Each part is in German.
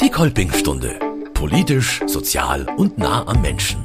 Die Kolpingstunde. Politisch, sozial und nah am Menschen.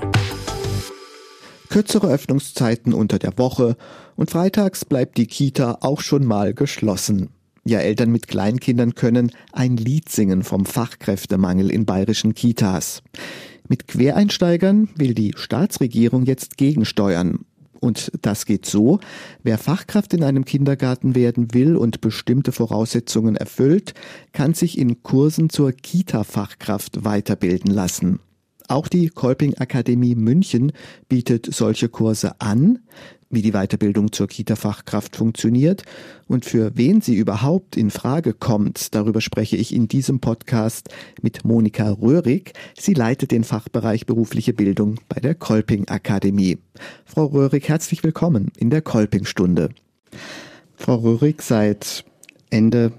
Kürzere Öffnungszeiten unter der Woche und freitags bleibt die Kita auch schon mal geschlossen. Ja, Eltern mit Kleinkindern können ein Lied singen vom Fachkräftemangel in bayerischen Kitas. Mit Quereinsteigern will die Staatsregierung jetzt gegensteuern. Und das geht so: Wer Fachkraft in einem Kindergarten werden will und bestimmte Voraussetzungen erfüllt, kann sich in Kursen zur Kita-Fachkraft weiterbilden lassen. Auch die Kolping-Akademie München bietet solche Kurse an. Wie die Weiterbildung zur Kita-Fachkraft funktioniert und für wen sie überhaupt in Frage kommt, darüber spreche ich in diesem Podcast mit Monika Röhrig. Sie leitet den Fachbereich berufliche Bildung bei der Kolping-Akademie. Frau Röhrig, herzlich willkommen in der Kolpingstunde. Frau Röhrig, seit Ende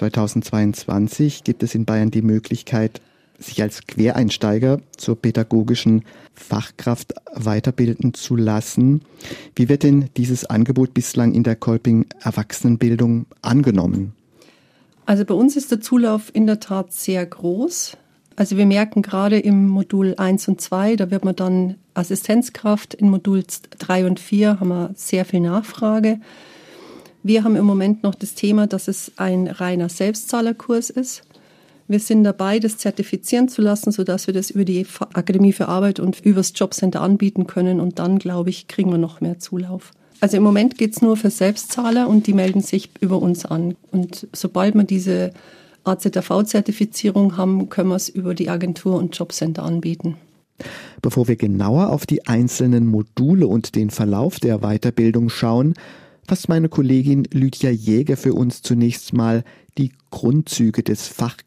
2022 gibt es in Bayern die Möglichkeit, sich als Quereinsteiger zur pädagogischen Fachkraft weiterbilden zu lassen. Wie wird denn dieses Angebot bislang in der Kolping-Erwachsenenbildung angenommen? Also bei uns ist der Zulauf in der Tat sehr groß. Also wir merken gerade im Modul 1 und 2, da wird man dann Assistenzkraft. In Modul 3 und 4 haben wir sehr viel Nachfrage. Wir haben im Moment noch das Thema, dass es ein reiner Selbstzahlerkurs ist. Wir sind dabei, das zertifizieren zu lassen, sodass wir das über die Akademie für Arbeit und übers Jobcenter anbieten können. Und dann, glaube ich, kriegen wir noch mehr Zulauf. Also im Moment geht es nur für Selbstzahler und die melden sich über uns an. Und sobald wir diese AZV-Zertifizierung haben, können wir es über die Agentur und Jobcenter anbieten. Bevor wir genauer auf die einzelnen Module und den Verlauf der Weiterbildung schauen, fasst meine Kollegin Lydia Jäger für uns zunächst mal die Grundzüge des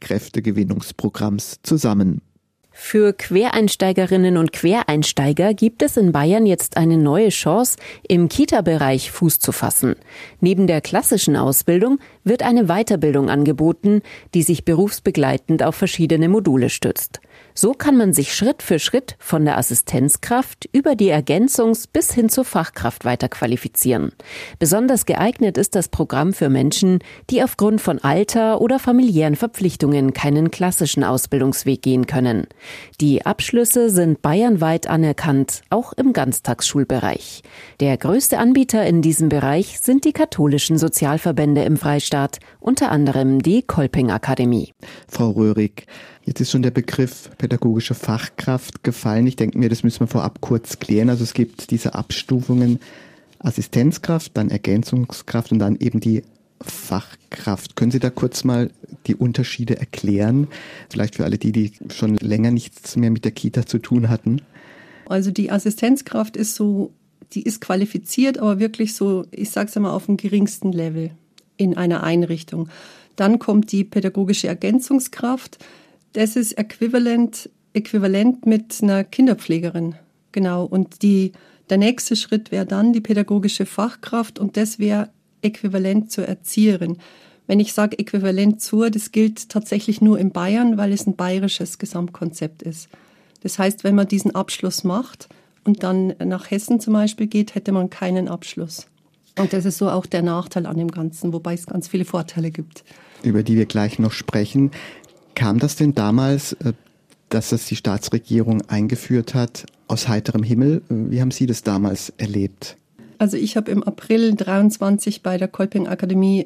Fachkräftegewinnungsprogramms zusammen. Für Quereinsteigerinnen und Quereinsteiger gibt es in Bayern jetzt eine neue Chance, im Kita-Bereich Fuß zu fassen. Neben der klassischen Ausbildung wird eine Weiterbildung angeboten, die sich berufsbegleitend auf verschiedene Module stützt. So kann man sich Schritt für Schritt von der Assistenzkraft über die Ergänzungs- bis hin zur Fachkraft weiterqualifizieren. Besonders geeignet ist das Programm für Menschen, die aufgrund von Alter oder familiären Verpflichtungen keinen klassischen Ausbildungsweg gehen können. Die Abschlüsse sind bayernweit anerkannt, auch im Ganztagsschulbereich. Der größte Anbieter in diesem Bereich sind die katholischen Sozialverbände im Freistaat, unter anderem die Kolping-Akademie. Frau Röhrig, jetzt ist schon der Begriff pädagogische Fachkraft gefallen. Ich denke mir, das müssen wir vorab kurz klären. Also es gibt diese Abstufungen: Assistenzkraft, dann Ergänzungskraft und dann eben die Fachkraft. Können Sie da kurz mal die Unterschiede erklären? Vielleicht für alle die schon länger nichts mehr mit der Kita zu tun hatten. Also die Assistenzkraft ist so, die ist qualifiziert, aber wirklich so, ich sage es einmal, auf dem geringsten Level in einer Einrichtung. Dann kommt die pädagogische Ergänzungskraft. Das ist äquivalent mit einer Kinderpflegerin. Genau. Und der nächste Schritt wäre dann die pädagogische Fachkraft und das wäre äquivalent zur Erzieherin. Wenn ich sage äquivalent zur, das gilt tatsächlich nur in Bayern, weil es ein bayerisches Gesamtkonzept ist. Das heißt, wenn man diesen Abschluss macht und dann nach Hessen zum Beispiel geht, hätte man keinen Abschluss. Und das ist so auch der Nachteil an dem Ganzen, wobei es ganz viele Vorteile gibt. Über die wir gleich noch sprechen. Kam das denn damals, dass das die Staatsregierung eingeführt hat, aus heiterem Himmel? Wie haben Sie das damals erlebt? Also ich habe im April 23 bei der Kolping-Akademie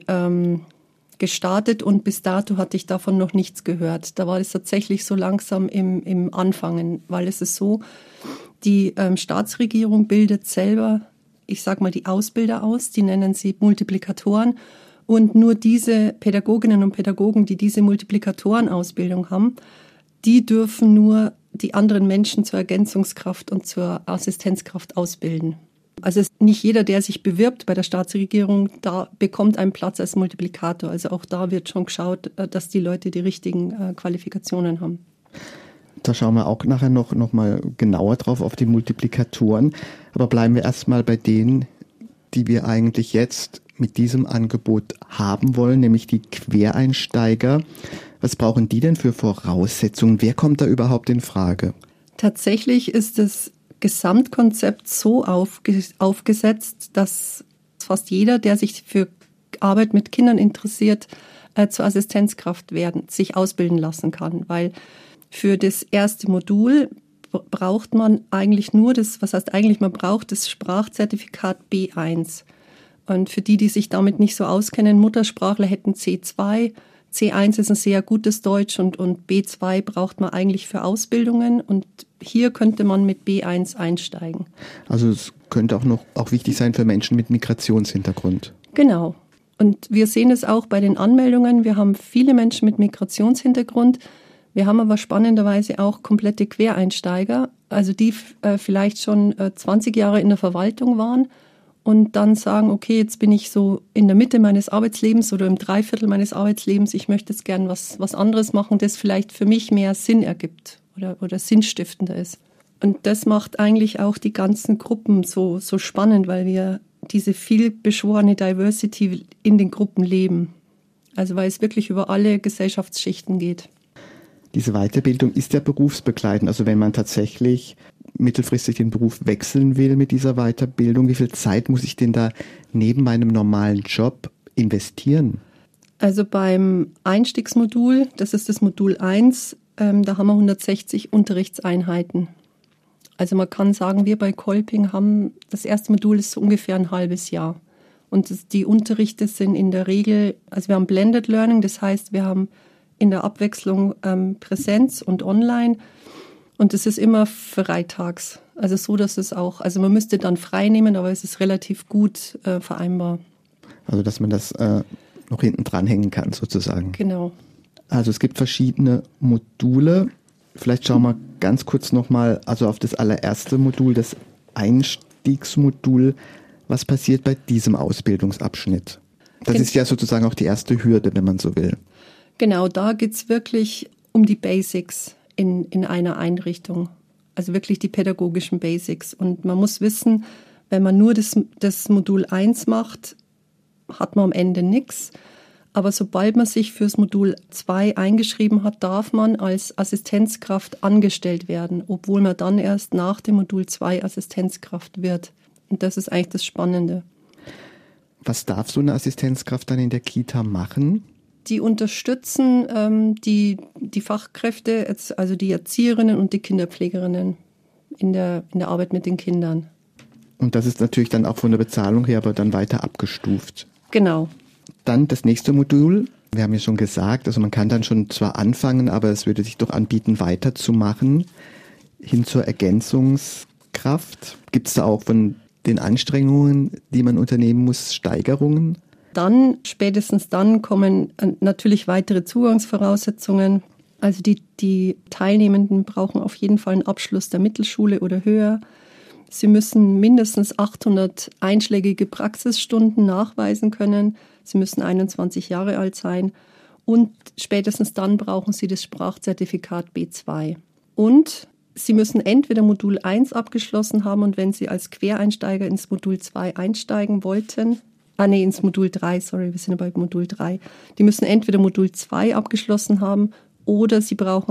gestartet und bis dato hatte ich davon noch nichts gehört. Da war es tatsächlich so langsam im Anfangen, weil es ist so, die Staatsregierung bildet selber, ich sage mal, die Ausbilder aus, die nennen sie Multiplikatoren. Und nur diese Pädagoginnen und Pädagogen, die diese Multiplikatorenausbildung haben, die dürfen nur die anderen Menschen zur Ergänzungskraft und zur Assistenzkraft ausbilden. Also nicht jeder, der sich bewirbt bei der Staatsregierung, da bekommt einen Platz als Multiplikator. Also auch da wird schon geschaut, dass die Leute die richtigen Qualifikationen haben. Da schauen wir auch nachher noch mal genauer drauf auf die Multiplikatoren. Aber bleiben wir erstmal bei denen, die wir eigentlich jetzt mit diesem Angebot haben wollen, nämlich die Quereinsteiger. Was brauchen die denn für Voraussetzungen? Wer kommt da überhaupt in Frage? Tatsächlich ist das Gesamtkonzept so aufgesetzt, dass fast jeder, der sich für Arbeit mit Kindern interessiert, zur Assistenzkraft sich ausbilden lassen kann. Weil für das erste Modul braucht man eigentlich nur man braucht das Sprachzertifikat B1. Und für die sich damit nicht so auskennen, Muttersprachler hätten C2. C1 ist ein sehr gutes Deutsch und B2 braucht man eigentlich für Ausbildungen. Und hier könnte man mit B1 einsteigen. Also es könnte auch wichtig sein für Menschen mit Migrationshintergrund. Genau. Und wir sehen es auch bei den Anmeldungen. Wir haben viele Menschen mit Migrationshintergrund. Wir haben aber spannenderweise auch komplette Quereinsteiger, also die vielleicht schon 20 Jahre in der Verwaltung waren und dann sagen, okay, jetzt bin ich so in der Mitte meines Arbeitslebens oder im Dreiviertel meines Arbeitslebens, ich möchte jetzt gern was anderes machen, das vielleicht für mich mehr Sinn ergibt oder sinnstiftender ist. Und das macht eigentlich auch die ganzen Gruppen so spannend, weil wir diese viel beschworene Diversity in den Gruppen leben. Also weil es wirklich über alle Gesellschaftsschichten geht. Diese Weiterbildung ist ja berufsbegleitend. Also wenn man tatsächlich mittelfristig den Beruf wechseln will mit dieser Weiterbildung, wie viel Zeit muss ich denn da neben meinem normalen Job investieren? Also beim Einstiegsmodul, das ist das Modul 1, da haben wir 160 Unterrichtseinheiten. Also man kann sagen, wir bei Kolping haben, das erste Modul ist so ungefähr ein halbes Jahr. Und die Unterrichte sind in der Regel, also wir haben Blended Learning, das heißt, wir haben in der Abwechslung Präsenz und Online. Und es ist immer freitags. Also so, dass es auch, also man müsste dann frei nehmen, aber es ist relativ gut vereinbar. Also dass man das noch hinten dranhängen kann sozusagen. Genau. Also es gibt verschiedene Module. Vielleicht schauen wir ganz kurz nochmal auf das allererste Modul, das Einstiegsmodul. Was passiert bei diesem Ausbildungsabschnitt? Das ist ja sozusagen auch die erste Hürde, wenn man so will. Genau, da geht es wirklich um die Basics in einer Einrichtung. Also wirklich die pädagogischen Basics. Und man muss wissen, wenn man nur das Modul 1 macht, hat man am Ende nichts. Aber sobald man sich fürs Modul 2 eingeschrieben hat, darf man als Assistenzkraft angestellt werden, obwohl man dann erst nach dem Modul 2 Assistenzkraft wird. Und das ist eigentlich das Spannende. Was darf so eine Assistenzkraft dann in der Kita machen? Die unterstützen die Fachkräfte, also die Erzieherinnen und die Kinderpflegerinnen in der Arbeit mit den Kindern. Und das ist natürlich dann auch von der Bezahlung her aber dann weiter abgestuft. Genau. Dann das nächste Modul. Wir haben ja schon gesagt, also man kann dann schon zwar anfangen, aber es würde sich doch anbieten, weiterzumachen, hin zur Ergänzungskraft. Gibt es da auch von den Anstrengungen, die man unternehmen muss, Steigerungen? Spätestens dann kommen natürlich weitere Zugangsvoraussetzungen. Also die Teilnehmenden brauchen auf jeden Fall einen Abschluss der Mittelschule oder höher. Sie müssen mindestens 800 einschlägige Praxisstunden nachweisen können. Sie müssen 21 Jahre alt sein. Und spätestens dann brauchen Sie das Sprachzertifikat B2. Und Sie müssen entweder Modul 1 abgeschlossen haben und wenn Sie als Quereinsteiger ins Modul 2 einsteigen wollten, ins Modul 3, wir sind ja bei Modul 3. Die müssen entweder Modul 2 abgeschlossen haben oder sie brauchen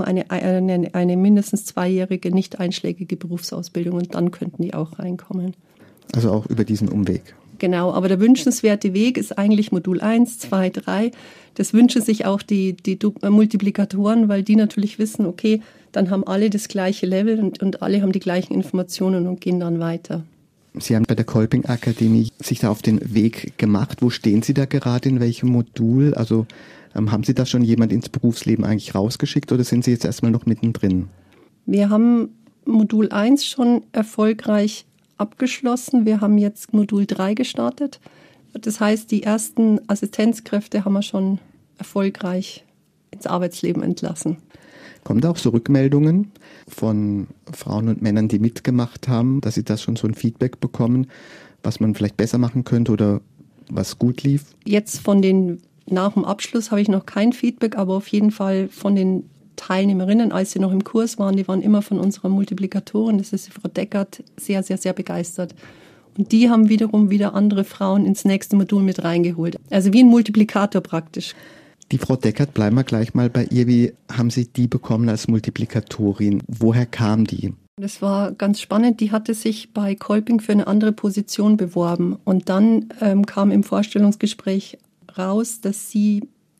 eine mindestens 2-jährige, nicht einschlägige Berufsausbildung und dann könnten die auch reinkommen. Also auch über diesen Umweg. Genau, aber der wünschenswerte Weg ist eigentlich Modul 1, 2, 3. Das wünschen sich auch die Multiplikatoren, weil die natürlich wissen, okay, dann haben alle das gleiche Level und alle haben die gleichen Informationen und gehen dann weiter. Sie haben bei der Kolping-Akademie sich da auf den Weg gemacht. Wo stehen Sie da gerade, in welchem Modul? Also haben Sie da schon jemand ins Berufsleben eigentlich rausgeschickt oder sind Sie jetzt erstmal noch mittendrin? Wir haben Modul 1 schon erfolgreich abgeschlossen. Wir haben jetzt Modul 3 gestartet. Das heißt, die ersten Assistenzkräfte haben wir schon erfolgreich ins Arbeitsleben entlassen. Kommen da auch so Rückmeldungen von Frauen und Männern, die mitgemacht haben, dass sie das schon so ein Feedback bekommen, was man vielleicht besser machen könnte oder was gut lief? Jetzt nach dem Abschluss habe ich noch kein Feedback, aber auf jeden Fall von den Teilnehmerinnen, als sie noch im Kurs waren, die waren immer von unserer Multiplikatorin, das ist die Frau Deckert, sehr, sehr, sehr begeistert. Und die haben wiederum wieder andere Frauen ins nächste Modul mit reingeholt. Also wie ein Multiplikator praktisch. Die Frau Deckert, bleiben wir gleich mal bei ihr. Wie haben Sie die bekommen als Multiplikatorin? Woher kam die? Das war ganz spannend. Die hatte sich bei Kolping für eine andere Position beworben. Und dann kam im Vorstellungsgespräch raus, dass sie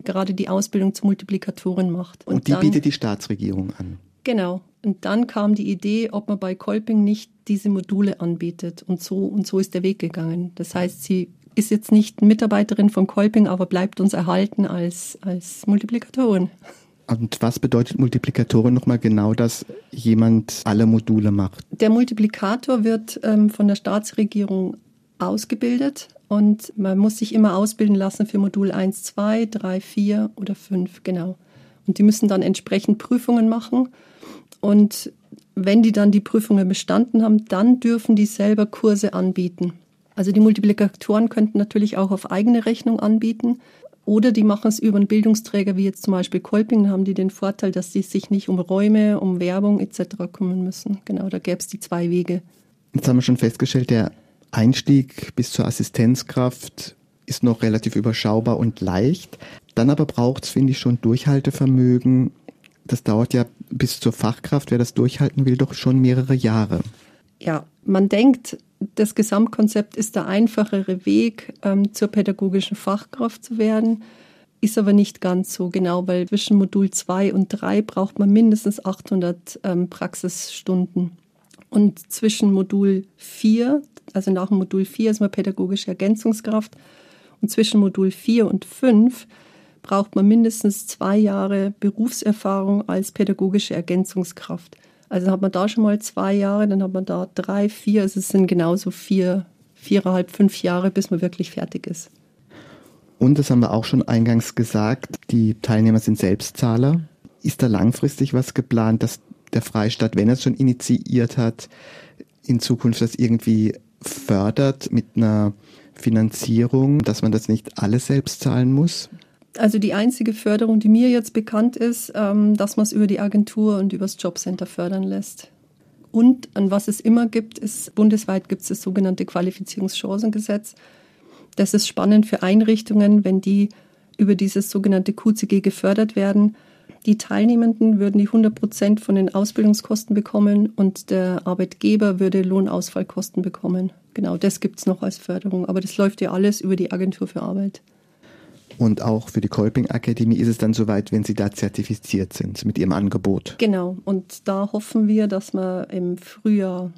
gerade die Ausbildung zur Multiplikatorin macht. Und die dann, bietet die Staatsregierung an? Genau. Und dann kam die Idee, ob man bei Kolping nicht diese Module anbietet. Und so ist der Weg gegangen. Das heißt, sie ist jetzt nicht Mitarbeiterin von Kolping, aber bleibt uns erhalten als Multiplikatorin. Und was bedeutet Multiplikatorin nochmal genau, dass jemand alle Module macht? Der Multiplikator wird von der Staatsregierung ausgebildet und man muss sich immer ausbilden lassen für Modul 1, 2, 3, 4 oder 5, genau. Und die müssen dann entsprechend Prüfungen machen und wenn die dann die Prüfungen bestanden haben, dann dürfen die selber Kurse anbieten. Also die Multiplikatoren könnten natürlich auch auf eigene Rechnung anbieten oder die machen es über einen Bildungsträger wie jetzt zum Beispiel Kolping, dann haben die den Vorteil, dass sie sich nicht um Räume, um Werbung etc. kümmern müssen. Genau, da gäbe es die 2 Wege. Jetzt haben wir schon festgestellt, der Einstieg bis zur Assistenzkraft ist noch relativ überschaubar und leicht. Dann aber braucht es, finde ich, schon Durchhaltevermögen. Das dauert ja bis zur Fachkraft, wer das durchhalten will, doch schon mehrere Jahre. Ja, man denkt, das Gesamtkonzept ist der einfachere Weg, zur pädagogischen Fachkraft zu werden, ist aber nicht ganz so genau, weil zwischen Modul 2 und 3 braucht man mindestens 800 Praxisstunden. Und zwischen Modul 4, also nach dem Modul 4 ist man pädagogische Ergänzungskraft und zwischen Modul 4 und 5 braucht man mindestens 2 Jahre Berufserfahrung als pädagogische Ergänzungskraft. Also hat man da schon mal 2 Jahre, dann hat man da 3, 4, also es sind genauso 4,5, 5 Jahre, bis man wirklich fertig ist. Und das haben wir auch schon eingangs gesagt, die Teilnehmer sind Selbstzahler. Ist da langfristig was geplant, dass der Freistaat, wenn er es schon initiiert hat, in Zukunft das irgendwie fördert mit einer Finanzierung, dass man das nicht alles selbst zahlen muss? Also die einzige Förderung, die mir jetzt bekannt ist, dass man es über die Agentur und über das Jobcenter fördern lässt. Und an was es immer gibt, ist, bundesweit gibt es das sogenannte Qualifizierungschancengesetz. Das ist spannend für Einrichtungen, wenn die über dieses sogenannte QCG gefördert werden. Die Teilnehmenden würden die 100% von den Ausbildungskosten bekommen und der Arbeitgeber würde Lohnausfallkosten bekommen. Genau, das gibt es noch als Förderung. Aber das läuft ja alles über die Agentur für Arbeit. Und auch für die Kolping-Akademie ist es dann soweit, wenn Sie da zertifiziert sind mit Ihrem Angebot? Genau, und da hoffen wir, dass wir im Frühjahr,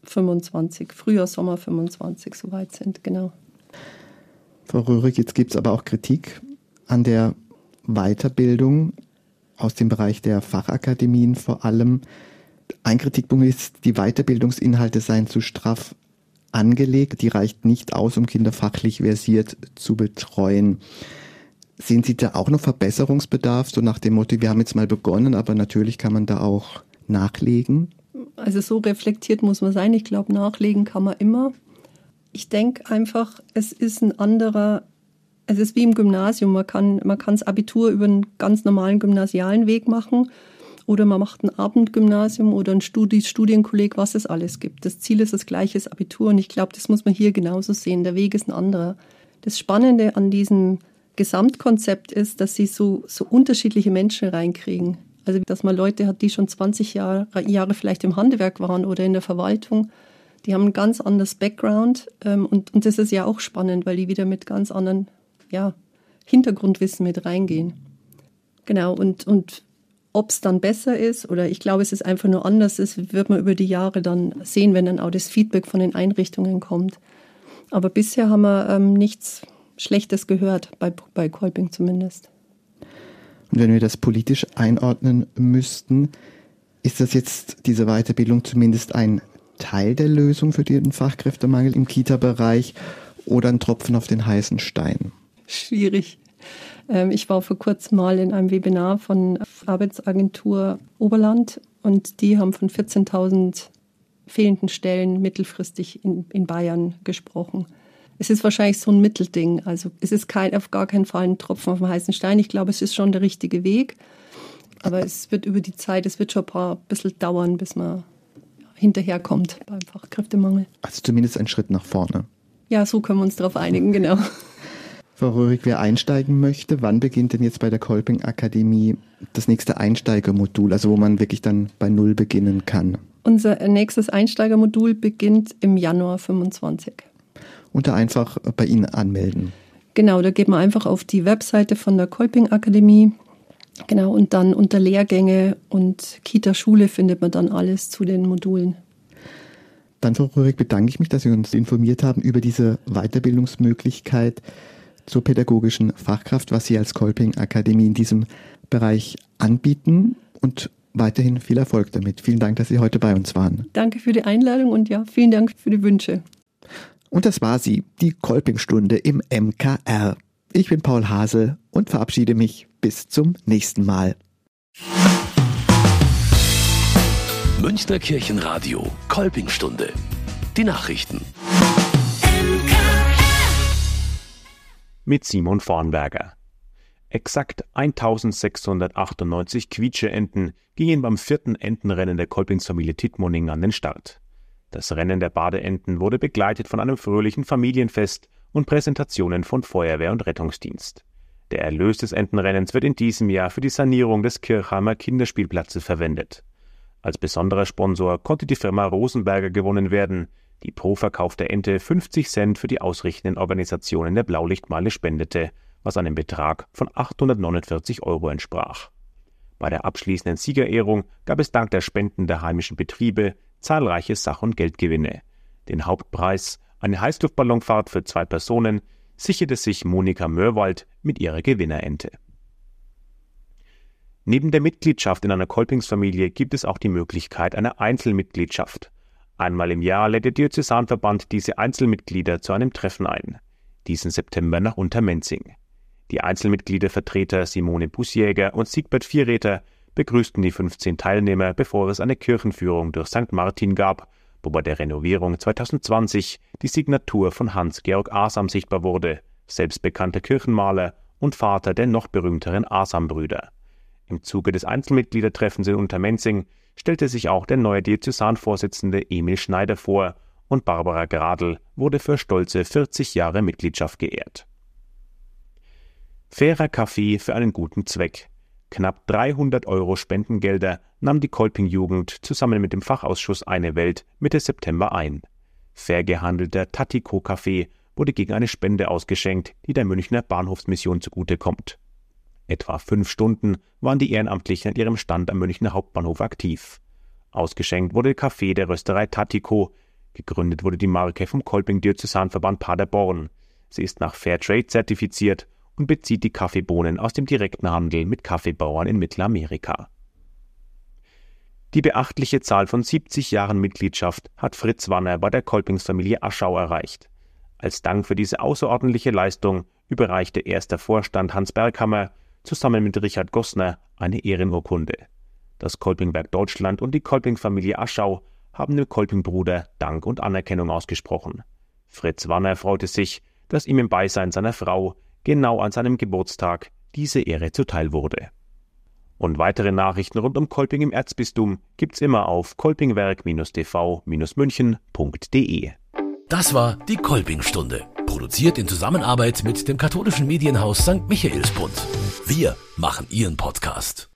Sommer 25 soweit sind, genau. Frau Röhrig, jetzt gibt es aber auch Kritik an der Weiterbildung aus dem Bereich der Fachakademien vor allem. Ein Kritikpunkt ist, die Weiterbildungsinhalte seien zu straff angelegt. Die reicht nicht aus, um Kinder fachlich versiert zu betreuen. Sehen Sie da auch noch Verbesserungsbedarf, so nach dem Motto, wir haben jetzt mal begonnen, aber natürlich kann man da auch nachlegen? Also so reflektiert muss man sein. Ich glaube, nachlegen kann man immer. Ich denke einfach, es ist wie im Gymnasium. Man kann das Abitur über einen ganz normalen gymnasialen Weg machen oder man macht ein Abendgymnasium oder ein Studienkolleg, was es alles gibt. Das Ziel ist das gleiche, das Abitur und ich glaube, das muss man hier genauso sehen. Der Weg ist ein anderer. Das Spannende an diesem Gesamtkonzept ist, dass sie so unterschiedliche Menschen reinkriegen. Also dass man Leute hat, die schon 20 Jahre vielleicht im Handwerk waren oder in der Verwaltung. Die haben ein ganz anderes Background und das ist ja auch spannend, weil die wieder mit ganz anderen Hintergrundwissen mit reingehen. Genau, und ob es dann besser ist oder ich glaube, es ist einfach nur anders ist, wird man über die Jahre dann sehen, wenn dann auch das Feedback von den Einrichtungen kommt. Aber bisher haben wir nichts Schlechtes gehört, bei Kolping zumindest. Und wenn wir das politisch einordnen müssten, ist das jetzt diese Weiterbildung zumindest ein Teil der Lösung für den Fachkräftemangel im Kita-Bereich oder ein Tropfen auf den heißen Stein? Schwierig. Ich war vor kurzem mal in einem Webinar von Arbeitsagentur Oberland und die haben von 14.000 fehlenden Stellen mittelfristig in Bayern gesprochen. Es ist wahrscheinlich so ein Mittelding. Also es ist auf gar keinen Fall ein Tropfen auf dem heißen Stein. Ich glaube, es ist schon der richtige Weg. Aber es wird über die Zeit, es wird schon ein bisschen dauern, bis man hinterherkommt beim Fachkräftemangel. Also zumindest ein Schritt nach vorne. Ja, so können wir uns darauf einigen, genau. Frau Röhrig, wer einsteigen möchte, wann beginnt denn jetzt bei der Kolping-Akademie das nächste Einsteigermodul, also wo man wirklich dann bei Null beginnen kann? Unser nächstes Einsteigermodul beginnt im Januar 25. Und da einfach bei Ihnen anmelden. Genau, da geht man einfach auf die Webseite von der Kolping-Akademie. Genau, und dann unter Lehrgänge und Kita-Schule findet man dann alles zu den Modulen. Dann, Frau Röhrig, bedanke ich mich, dass Sie uns informiert haben über diese Weiterbildungsmöglichkeit zur pädagogischen Fachkraft, was Sie als Kolping-Akademie in diesem Bereich anbieten, und weiterhin viel Erfolg damit. Vielen Dank, dass Sie heute bei uns waren. Danke für die Einladung und ja, vielen Dank für die Wünsche. Und das war sie, die Kolping-Stunde im MKR. Ich bin Paul Hasel und verabschiede mich bis zum nächsten Mal. Münchner Kirchenradio, Kolping-Stunde. Die Nachrichten. Mit Simon Vornberger. Exakt 1698 Quietsche-Enten gingen beim 4. Entenrennen der Kolpingsfamilie Tittmoning an den Start. Das Rennen der Badeenten wurde begleitet von einem fröhlichen Familienfest und Präsentationen von Feuerwehr und Rettungsdienst. Der Erlös des Entenrennens wird in diesem Jahr für die Sanierung des Kirchheimer Kinderspielplatzes verwendet. Als besonderer Sponsor konnte die Firma Rosenberger gewonnen werden, die pro Verkauf der Ente 50 Cent für die ausrichtenden Organisationen der Blaulichtmeile spendete, was einem Betrag von 849 € entsprach. Bei der abschließenden Siegerehrung gab es dank der Spenden der heimischen Betriebe zahlreiche Sach- und Geldgewinne. Den Hauptpreis, eine Heißluftballonfahrt für 2 Personen, sicherte sich Monika Mörwald mit ihrer Gewinnerente. Neben der Mitgliedschaft in einer Kolpingsfamilie gibt es auch die Möglichkeit einer Einzelmitgliedschaft. Einmal im Jahr lädt der Diözesanverband diese Einzelmitglieder zu einem Treffen ein. Diesen September nach Untermenzing. Die Einzelmitgliedervertreter Simone Busjäger und Siegbert Vierräter begrüßten die 15 Teilnehmer, bevor es eine Kirchenführung durch St. Martin gab, wo bei der Renovierung 2020 die Signatur von Hans-Georg Asam sichtbar wurde, selbstbekannter Kirchenmaler und Vater der noch berühmteren Asam-Brüder. Im Zuge des Einzelmitgliedertreffens in Untermenzing stellte sich auch der neue Diözesanvorsitzende Emil Schneider vor und Barbara Gradl wurde für stolze 40 Jahre Mitgliedschaft geehrt. Fairer Kaffee für einen guten Zweck. Knapp 300 € Spendengelder nahm die Kolping-Jugend zusammen mit dem Fachausschuss Eine Welt Mitte September ein. Fair gehandelter Tatiko-Kaffee wurde gegen eine Spende ausgeschenkt, die der Münchner Bahnhofsmission zugutekommt. Etwa 5 Stunden waren die Ehrenamtlichen an ihrem Stand am Münchner Hauptbahnhof aktiv. Ausgeschenkt wurde Kaffee der Rösterei Tatiko. Gegründet wurde die Marke vom Kolping-Diözesanverband Paderborn. Sie ist nach Fairtrade zertifiziert und bezieht die Kaffeebohnen aus dem direkten Handel mit Kaffeebauern in Mittelamerika. Die beachtliche Zahl von 70 Jahren Mitgliedschaft hat Fritz Wanner bei der Kolpingsfamilie Aschau erreicht. Als Dank für diese außerordentliche Leistung überreichte erster Vorstand Hans Berghammer zusammen mit Richard Gossner eine Ehrenurkunde. Das Kolpingwerk Deutschland und die Kolpingfamilie Aschau haben dem Kolpingbruder Dank und Anerkennung ausgesprochen. Fritz Wanner freute sich, dass ihm im Beisein seiner Frau genau an seinem Geburtstag diese Ehre zuteil wurde. Und weitere Nachrichten rund um Kolping im Erzbistum gibt's immer auf kolpingwerk-tv-münchen.de. Das war die Kolping-Stunde, produziert in Zusammenarbeit mit dem katholischen Medienhaus St. Michaelsbund. Wir machen Ihren Podcast.